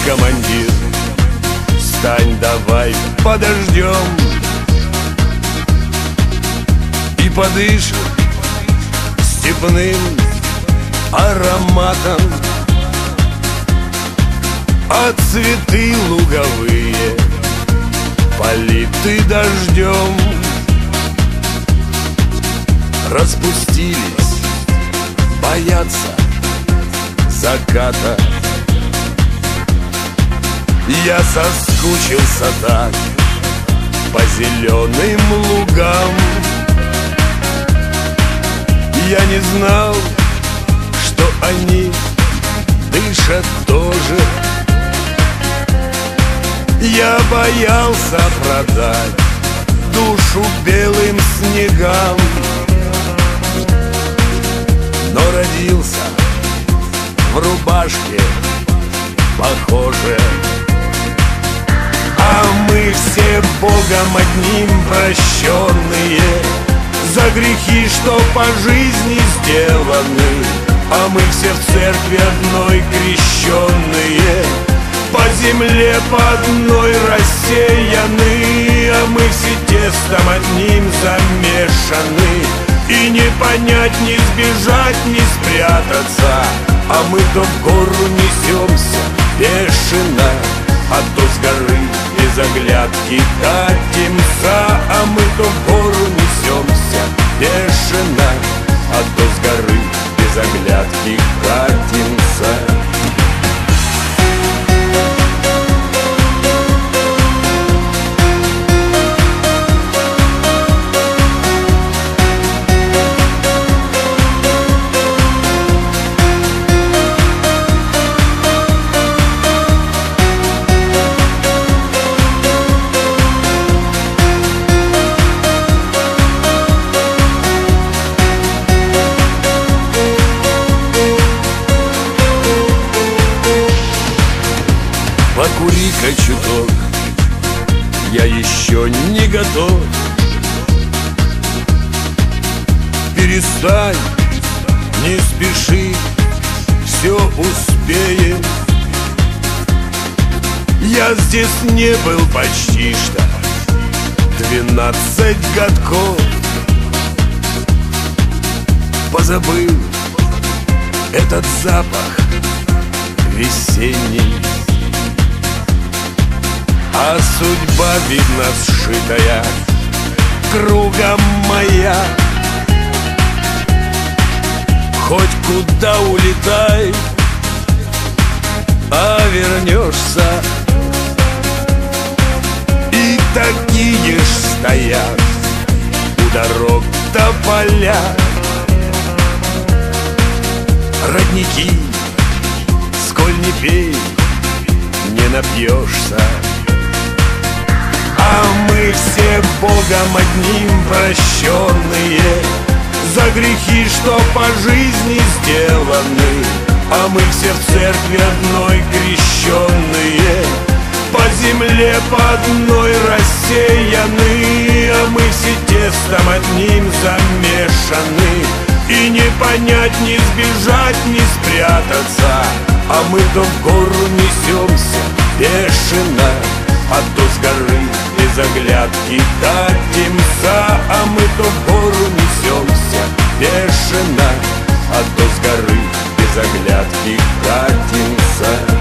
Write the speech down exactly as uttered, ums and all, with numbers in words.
командир, стань давай подождем и подышим степным ароматом, а цветы луговые политы дождем распустились, боятся заката. Я соскучился так по зеленым лугам. Я не знал, что они дышат тоже. Я боялся продать душу белым снегам, но родился в рубашке похоже. А мы все Богом одним прощенные за грехи, что по жизни сделаны. А мы все в церкви одной крещенные, по земле по одной рассеяны. А мы все тестом одним замешаны, и не понять, не сбежать, не спрятаться. А мы то в гору несемся бешено, а то с горы без оглядки катимся. А мы то в гору несемся бешено, а то с горы без оглядки катимся. Покури-ка чуток, я еще не готов. Перестань, не спеши, все успеем. Я здесь не был почти что двенадцать годков. Позабыл этот запах весенний, а судьба, видно, сшитая кругом моя. Хоть куда улетай, а вернешься. И такие ж стоят у дорог тополя, родники, сколь не пей, не напьешься. А мы все Богом одним прощенные за грехи, что по жизни сделаны. А мы все в церкви одной крещенные, по земле по одной рассеяны. А мы все тестом одним замешаны, и не понять, не сбежать, не спрятаться. А мы то в гору несемся бешено, а то с горы без оглядки катимся. А мы то в гору несемся бешено, а то с горы без оглядки катимся.